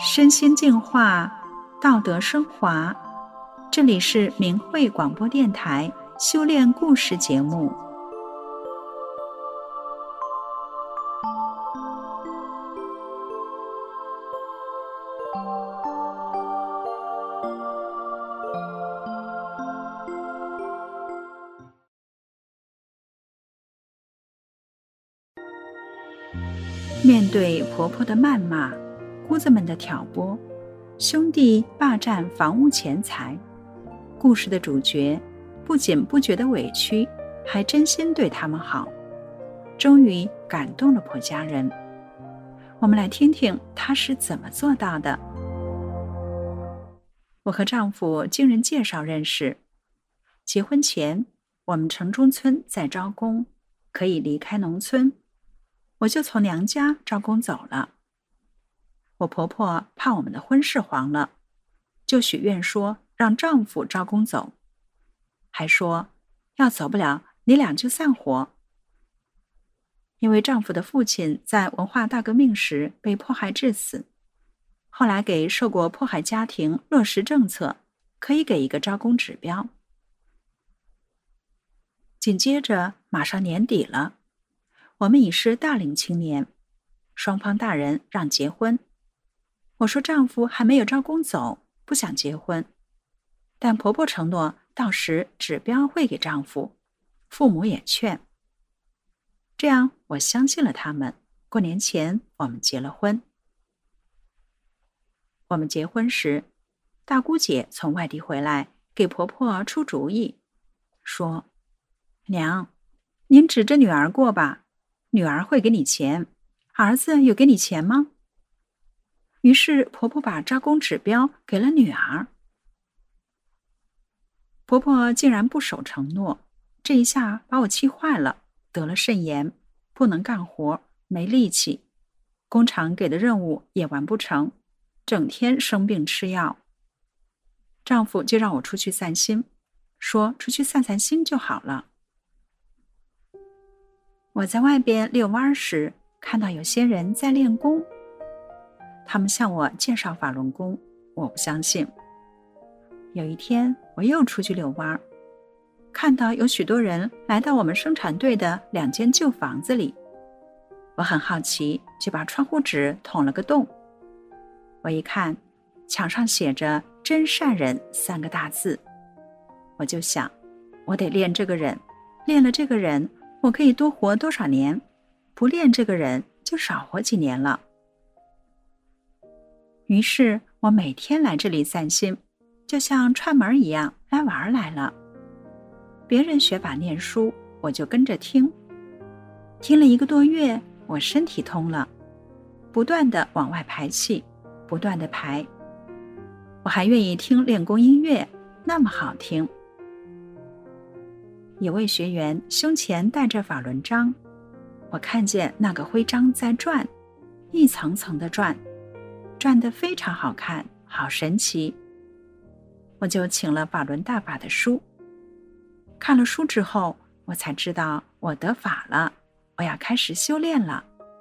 身心净化，道德升华。这里是明慧广播电台修炼故事节目。面对婆婆的谩骂，姑子们的挑拨，兄弟霸占房屋钱财，故事的主角不仅不觉得委屈，还真心对他们好，终于感动了婆家人。我们来听听她是怎么做到的。我和丈夫经人介绍认识，结婚前我们城中村在招工，可以离开农村，我就从娘家招工走了。我婆婆怕我们的婚事黄了，就许愿说让丈夫招工走，还说要走不了你俩就散伙。因为丈夫的父亲在文化大革命时被迫害致死，后来给受过迫害家庭落实政策，可以给一个招工指标。紧接着马上年底了，我们已是大龄青年，双方大人让结婚。我说丈夫还没有招工走，不想结婚，但婆婆承诺到时指标会给丈夫，父母也劝。这样我相信了他们，过年前我们结了婚。我们结婚时，大姑姐从外地回来，给婆婆出主意，说：娘，您指着女儿过吧，女儿会给你钱，儿子有给你钱吗？于是婆婆把招工指标给了女儿。婆婆竟然不守承诺，这一下把我气坏了，得了肾炎，不能干活，没力气，工厂给的任务也完不成，整天生病吃药。丈夫就让我出去散心，说出去散散心就好了。我在外边遛弯时，看到有些人在练功，他们向我介绍法轮功，我不相信。有一天我又出去遛弯，看到有许多人来到我们生产队的2间旧房子里，我很好奇，就把窗户纸捅了个洞。我一看，墙上写着真善忍3个大字，我就想，我得练这个忍，练了这个忍，我可以多活多少年，不练这个忍就少活几年了。于是我每天来这里散心，就像串门一样来玩来了。别人学法念书，我就跟着听。听了1个多月，我身体通了，不断地往外排气，不断地排。我还愿意听练功音乐，那么好听。有位学员胸前带着法轮章，我看见那个徽章在转，一层层的转，转得非常好看，好神奇。我就请了法轮大法的书，看了书之后，我才知道我得法了，我要开始修炼了。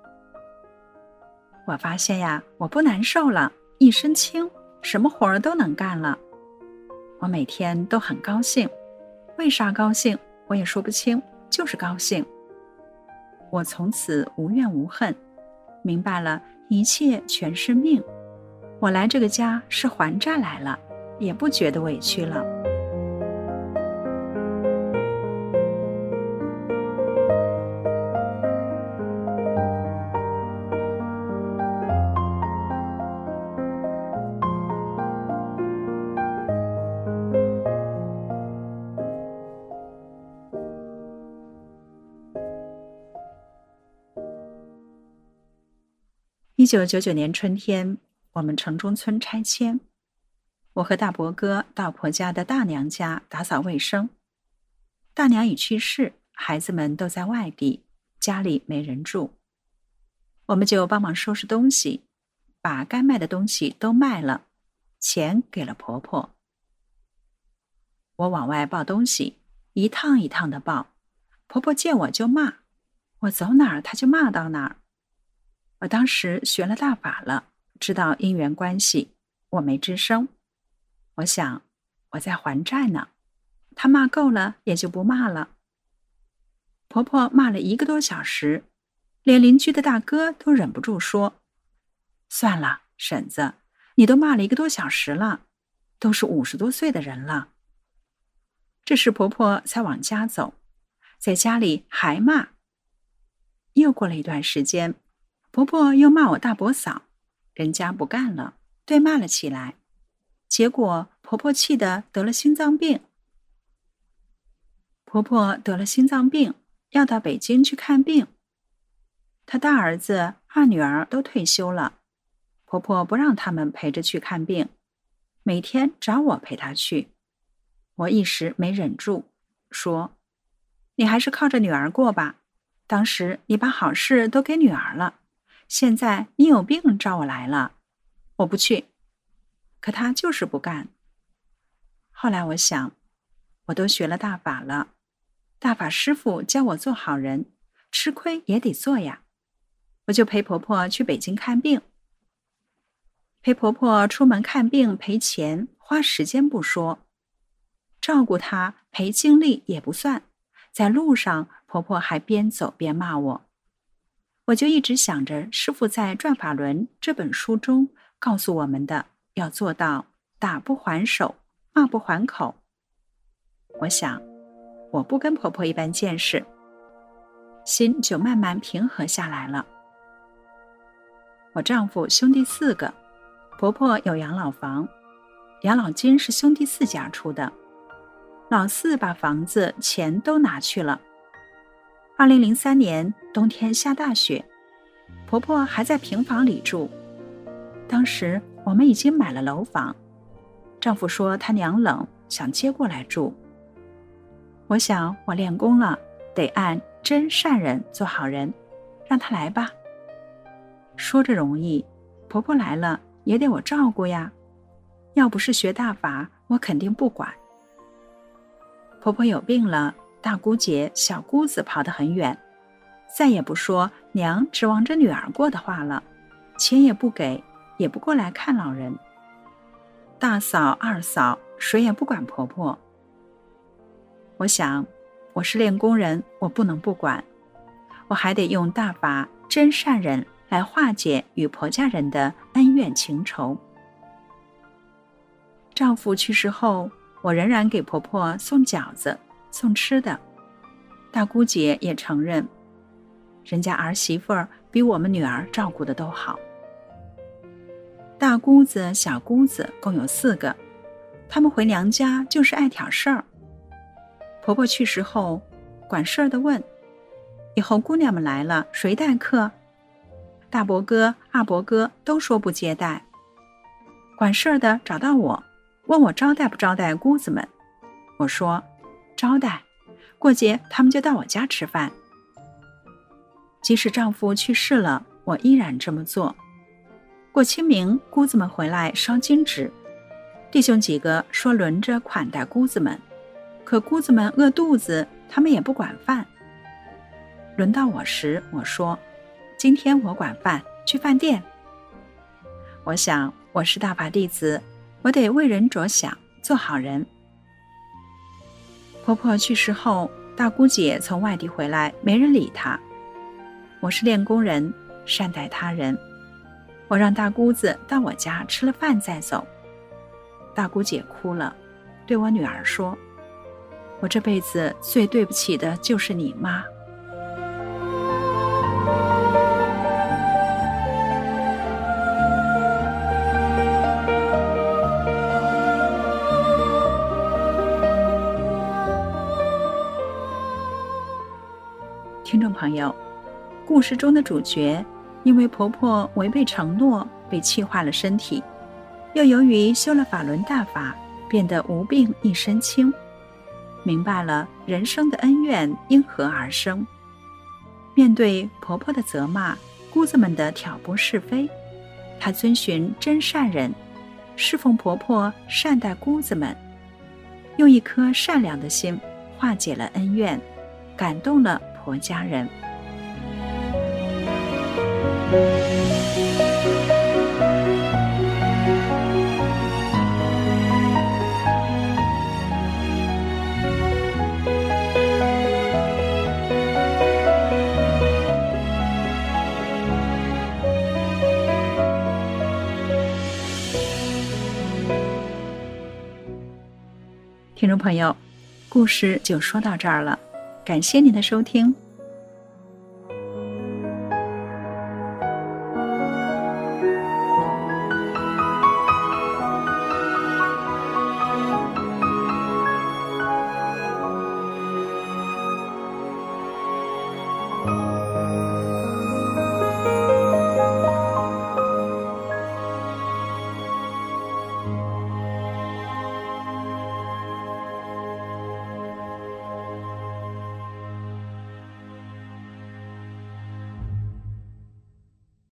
我发现呀，我不难受了，一身轻，什么活儿都能干了。我每天都很高兴，为啥高兴我也说不清，就是高兴。我从此无怨无恨，明白了一切全是命，我来这个家是还债来了，也不觉得委屈了。1999年春天，我们城中村拆迁，我和大伯哥到婆家的大娘家打扫卫生。大娘已去世，孩子们都在外地，家里没人住，我们就帮忙收拾东西，把该卖的东西都卖了，钱给了婆婆。我往外抱东西，一趟一趟的抱，婆婆见我就骂，我走哪儿她就骂到哪儿。我当时学了大法了， 知道因缘关系，我没吱声。我想，我在还债呢，她骂够了也就不骂了。婆婆骂了1个多小时，连邻居的大哥都忍不住说：算了，婶子，你都骂了1个多小时了，都是50多岁的人了。这时婆婆才往家走，在家里还骂。又过了一段时间，婆婆又骂我大伯嫂，人家不干了，对骂了起来。结果婆婆气得得了心脏病。婆婆得了心脏病，要到北京去看病。她大儿子、二女儿都退休了，婆婆不让他们陪着去看病，每天找我陪她去。我一时没忍住，说：你还是靠着女儿过吧，当时你把好事都给女儿了，现在你有病找我来了，我不去。可她就是不干。后来我想，我都学了大法了，大法师父教我做好人，吃亏也得做呀。我就陪婆婆去北京看病。陪婆婆出门看病赔钱花时间不说，照顾她赔精力也不算，在路上婆婆还边走边骂我。我就一直想着师父在《转法轮》这本书中告诉我们的，要做到打不还手，骂不还口。我想，我不跟婆婆一般见识，心就慢慢平和下来了。我丈夫兄弟4个，婆婆有养老房，养老金是兄弟4家出的。老4把房子钱都拿去了。2003年冬天下大雪，婆婆还在平房里住。当时我们已经买了楼房，丈夫说他娘冷，想接过来住。我想我练功了，得按真善忍做好人，让他来吧。说着容易，婆婆来了也得我照顾呀，要不是学大法，我肯定不管。婆婆有病了，大姑姐、小姑子跑得很远，再也不说娘指望着女儿过的话了，钱也不给，也不过来看老人。大嫂、二嫂谁也不管婆婆。我想，我是练功人，我不能不管，我还得用大法真善忍来化解与婆家人的恩怨情仇。丈夫去世后，我仍然给婆婆送饺子，送吃的。大姑姐也承认，人家儿媳妇儿比我们女儿照顾的都好。大姑子、小姑子共有4个，她们回娘家就是爱挑事儿。婆婆去世后，管事儿的问：以后姑娘们来了，谁待客？大伯哥、二伯哥都说不接待。管事儿的找到我，问我招待不招待姑子们。我说招待，过节他们就到我家吃饭。即使丈夫去世了，我依然这么做。过清明，姑子们回来烧金纸，弟兄几个说轮着款待姑子们，可姑子们饿肚子，他们也不管饭。轮到我时，我说今天我管饭，去饭店。我想我是大法弟子，我得为人着想，做好人。婆婆去世后，大姑姐从外地回来，没人理她。我是练功人，善待他人。我让大姑子到我家吃了饭再走。大姑姐哭了，对我女儿说：我这辈子最对不起的就是你妈。听众朋友，故事中的主角因为婆婆违背承诺被气坏了身体，又由于修了法轮大法，变得无病一身轻，明白了人生的恩怨因何而生。面对婆婆的责骂，姑子们的挑拨是非，她遵循真善忍，侍奉婆婆，善待姑子们，用一颗善良的心化解了恩怨，感动了婆家人。 听众朋友，故事就说到这儿了，感谢您的收听。